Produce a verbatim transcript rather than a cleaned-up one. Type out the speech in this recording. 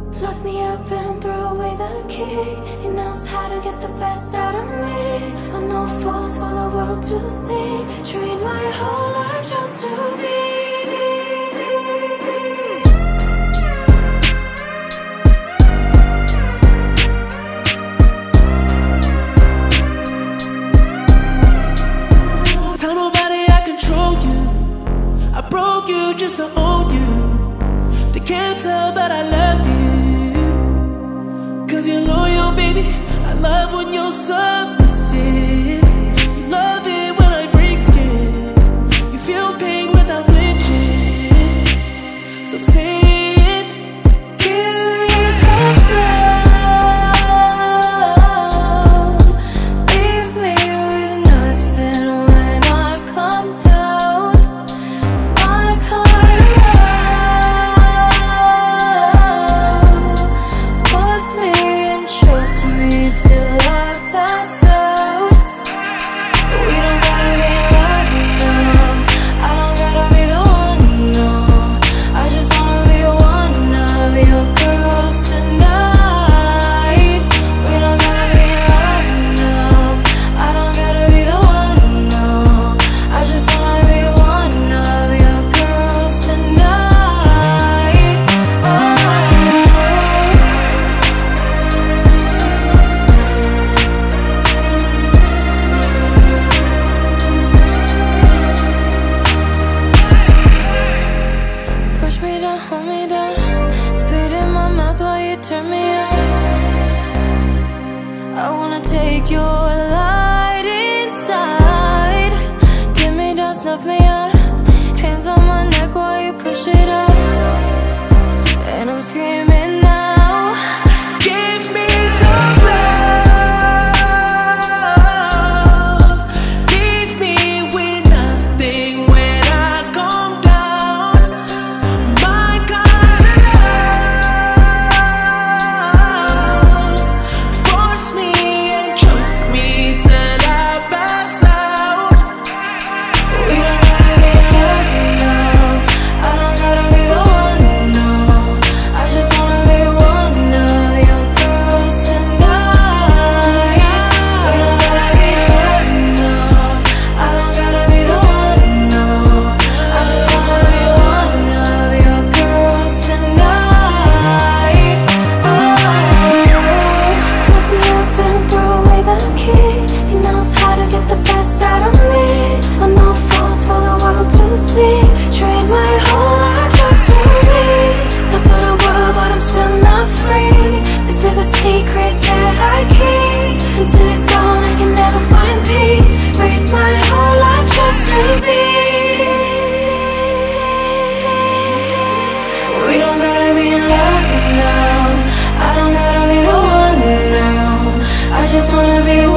Lock me up and throw away the key. He knows how to get the best out of me. I know fools for the world to see. Train my whole life just to be. Tell nobody I control you. I broke you just to own you. They can't tell but I love you. Cause you're loyal, baby. I love when you're submissive. You love it when I break skin. You feel pain without flinching. So say it. Give me tough love. Leave me with nothing when I come down. My kind of love. Force me and choke me till I pass out. We don't gotta be in love now. I don't gotta be the one, no. I just wanna be one of your girls tonight. We don't gotta be in love now. I don't gotta be the one, no. I just wanna be one of your girls tonight. Oh. Push me down, hold me down. Spit in my mouth while you turn me on. I wanna take your light inside. Dim me down, snuff me out. Hands on my neck while you push it out. And I'm screaming now. Give me tough love. Leave me with nothing when I come down. My kind of love. Force me and choke me till I pass out. We don't gotta be in love now. I don't gotta be the one, no. I just wanna be one of your girls tonight. We don't gotta be in love now. I don't gotta be the one, no. I just wanna be one of your girls tonight. Oh. Lock me up and throw away the key. He knows how to get the best out of me. I know falls for the world to see. Train my whole life just to be top of the world, but I'm still not free. This is a secret that I keep. Until it's gone, I can never find peace. Raise my whole life just to be. We don't gotta be in love now. I don't gotta be the one now. I just wanna be